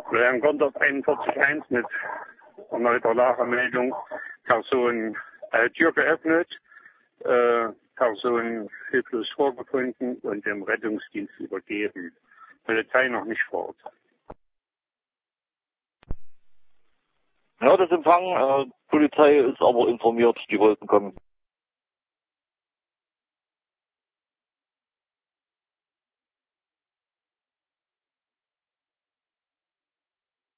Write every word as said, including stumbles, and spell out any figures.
Während Gondorf einundvierzig eins mit erneuter Lagemeldung. Person äh, Tür geöffnet, äh, Person hilflos vorgefunden und dem Rettungsdienst übergeben. Polizei noch nicht vor Ort. Ja, das Empfang, äh, Polizei ist aber informiert, die wollten kommen.